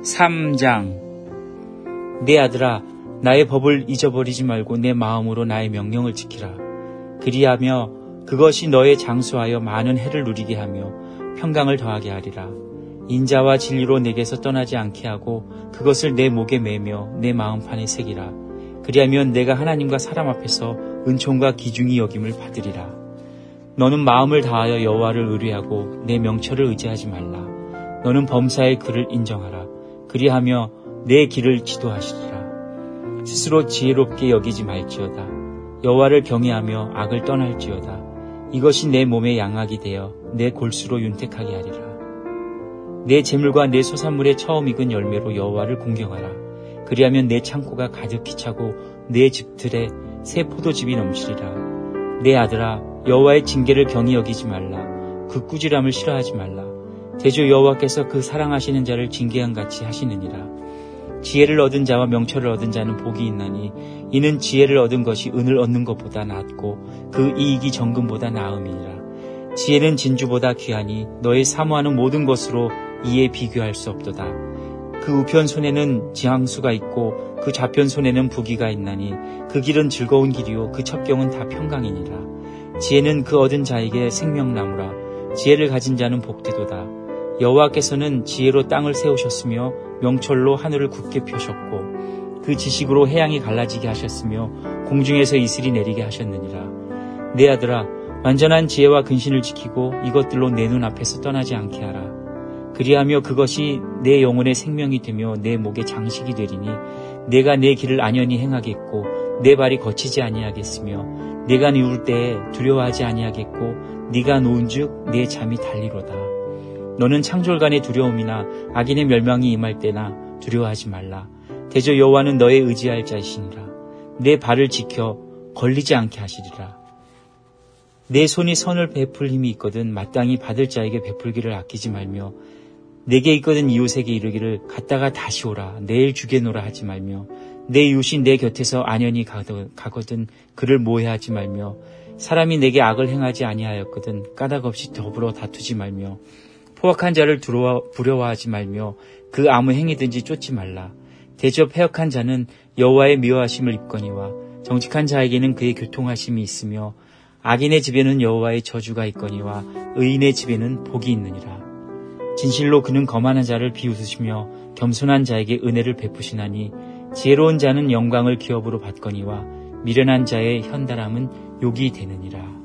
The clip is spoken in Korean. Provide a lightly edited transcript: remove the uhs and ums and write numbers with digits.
3장. 내 아들아, 나의 법을 잊어버리지 말고 내 마음으로 나의 명령을 지키라. 그리하며 그것이 너의 장수하여 많은 해를 누리게 하며 평강을 더하게 하리라. 인자와 진리로 내게서 떠나지 않게 하고 그것을 내 목에 매며 내 마음판에 새기라. 그리하면 내가 하나님과 사람 앞에서 은총과 기중이 여김을 받으리라. 너는 마음을 다하여 여호와를 의뢰하고 내 명철을 의지하지 말라. 너는 범사의 그를 인정하라. 그리하며 내 길을 지도하시리라. 스스로 지혜롭게 여기지 말지어다. 여호와를 경외하며 악을 떠날지어다. 이것이 내 몸의 양악이 되어 내 골수로 윤택하게 하리라. 내 재물과 내 소산물의 처음 익은 열매로 여호와를 공경하라. 그리하면 내 창고가 가득히 차고 내 집들에 새 포도즙이 넘치리라. 내 아들아, 여호와의 징계를 경히 여기지 말라. 그 꾸지람을 싫어하지 말라. 대저 여호와께서 그 사랑하시는 자를 징계한 같이 하시느니라. 지혜를 얻은 자와 명철을 얻은 자는 복이 있나니 이는 지혜를 얻은 것이 은을 얻는 것보다 낫고 그 이익이 정금보다 나음이니라. 지혜는 진주보다 귀하니 너의 사모하는 모든 것으로 이에 비교할 수 없도다. 그 우편 손에는 지향수가 있고 그 좌편 손에는 부귀가 있나니 그 길은 즐거운 길이요 그 첩경은 다 평강이니라. 지혜는 그 얻은 자에게 생명나무라. 지혜를 가진 자는 복되도다. 여호와께서는 지혜로 땅을 세우셨으며 명철로 하늘을 굳게 펴셨고 그 지식으로 해양이 갈라지게 하셨으며 공중에서 이슬이 내리게 하셨느니라. 내 아들아, 완전한 지혜와 근신을 지키고 이것들로 내 눈 앞에서 떠나지 않게 하라. 그리하며 그것이 내 영혼의 생명이 되며 내 목의 장식이 되리니 내가 내 길을 안연히 행하겠고 내 발이 거치지 아니하겠으며 내가 누울 때에 두려워하지 아니하겠고 네가 누운즉 내 잠이 달리로다. 너는 창졸간의 두려움이나 악인의 멸망이 임할 때나 두려워하지 말라. 대저 여호와는 너의 의지할 자이시니라. 내 발을 지켜 걸리지 않게 하시리라. 내 손이 선을 베풀 힘이 있거든 마땅히 받을 자에게 베풀기를 아끼지 말며 내게 있거든 이웃에게 이르기를 갔다가 다시 오라 내일 주게노라 하지 말며 내 이웃이 내 곁에서 안연히 가거든 그를 모해하지 말며 사람이 내게 악을 행하지 아니하였거든 까닭없이 더불어 다투지 말며 포악한 자를 부러워하지 말며 그 아무 행위든지 쫓지 말라. 대저 패역한 자는 여호와의 미워하심을 입거니와 정직한 자에게는 그의 교통하심이 있으며 악인의 집에는 여호와의 저주가 있거니와 의인의 집에는 복이 있느니라. 진실로 그는 거만한 자를 비웃으시며 겸손한 자에게 은혜를 베푸시나니 지혜로운 자는 영광을 기업으로 받거니와 미련한 자의 현달함은 욕이 되느니라.